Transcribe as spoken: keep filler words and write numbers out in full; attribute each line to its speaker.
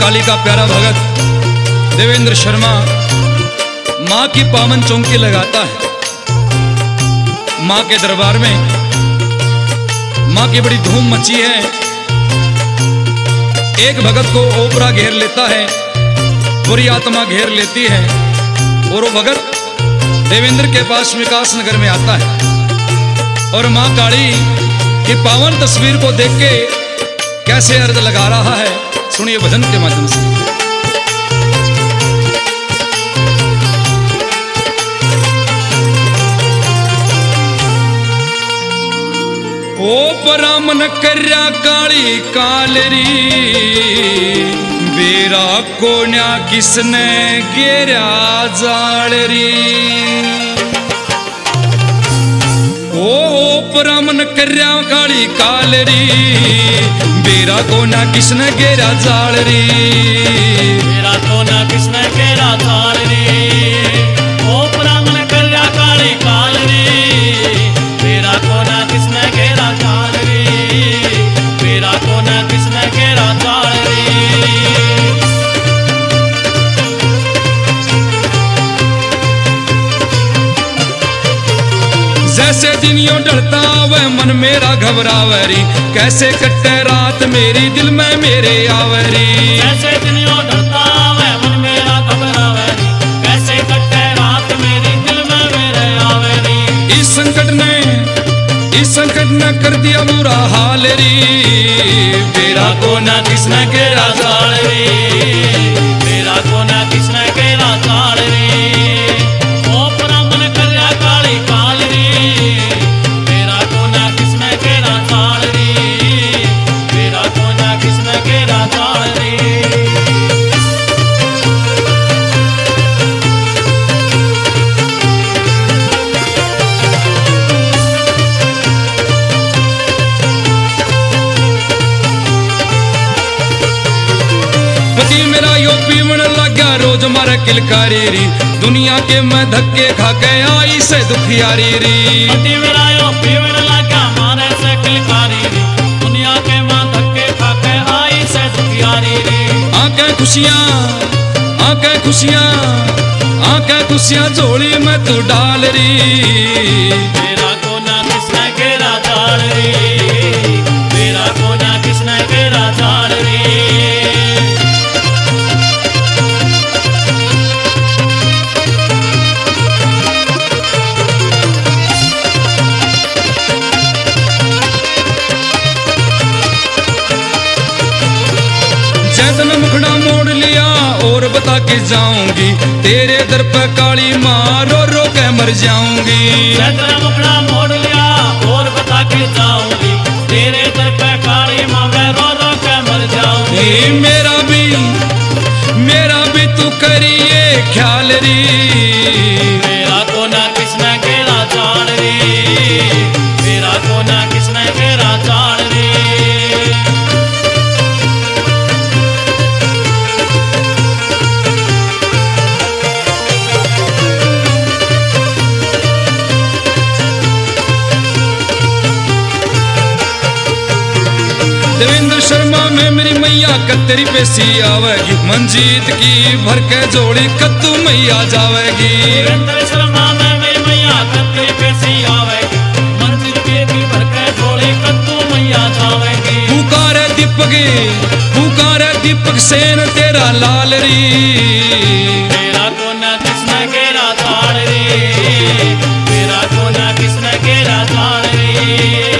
Speaker 1: काली का प्यारा भगत देवेंद्र शर्मा माँ की पावन चौकी लगाता है। माँ के दरबार में माँ की बड़ी धूम मची है। एक भगत को ओपरा घेर लेता है, बुरी आत्मा घेर लेती है और वो भगत देवेंद्र के पास विकास नगर में आता है और माँ काली की पावन तस्वीर को देख के कैसे अर्ज लगा रहा है, सुनिए भजन के माध्यम से। ओ परामन कर्या काली कालरी, बेरा कोन्या किसने गेरा जालरी। ओ परामन कर्या काली कालरी, बेरा कोना किसने गेरा जालरी।
Speaker 2: बेरा कोना किसने गेरा जालरी। ओ परामन कर्या काली कालरी, बेरा कोना किसने गेरा जालरी। बेरा कोना किसने गेरा जालरी।
Speaker 1: जैसे दिन यूं ढलता वह मन मेरा घबरावरी, कैसे कटे रात मेरी दिल में मेरे आवरी।
Speaker 2: जैसे दिन यूं ढलता वह मन मेरा घबरावरी, कैसे कटे रात मेरी दिल में मेरे आवरी।
Speaker 1: इस संकट ने इस संकट ने कर दिया बुरा हाल री, बेरा
Speaker 2: कोना किसने गेरा जालरी। बेरा कोना किसने गेरा जालरी। ओ परामन कर्या काली कालरी, बेरा कोना किसने गेरा जालरी। बेरा कोना किसने गेरा जालरी।
Speaker 1: पति मेरा यो पीवन लगा रोज मारे किलकारी री, दुनिया के मैं धक्के खा के आई से दुखियारी री।
Speaker 2: पति मेरा यो पीवन लगा मारे से किलकारी री, दुनिया के मैं धक्के खा के आई से दुखियारी री।
Speaker 1: आंखें खुशियां आंखें खुशियां आंखें खुशियां झोली में तू डाल री।
Speaker 2: बेरा कोना किसने गेरा जालरी। बेरा कोना किसने गेरा जालरी।
Speaker 1: जैतन मुखड़ा मोड़ लिया और बता के जाऊंगी, तेरे दर पे काली माँ रो रो के मर जाऊंगी।
Speaker 2: जैतन मुखड़ा मोड़ लिया और बता के जाऊंगी, तेरे दर पे काली माँ मैं रो रो के मर जाऊंगी।
Speaker 1: ए मेरा भी मेरा भी तू करिए ख्याल री।
Speaker 2: बेरा कोना किसने गेरा जालरी। बेरा कोना किसने गेरा जालरी।
Speaker 1: देवेंद्र शर्मा में मेरी मैया कतरी पेशी आवेगी, मंजीत की भर के जोड़ी कत्तू मैया जावेगी।
Speaker 2: देवेंद्र शर्मा में मेरी मैया कतरी पेशी आवेगी, मंजीत की भर के जोड़ी कत्तू मैया जावेगी।
Speaker 1: पुकारे दीपक पुकारे दीपक सेन तेरा लाल री।
Speaker 2: बेरा कोना किसने गेरा जालरी। बेरा कोना किसने गेरा जालरी।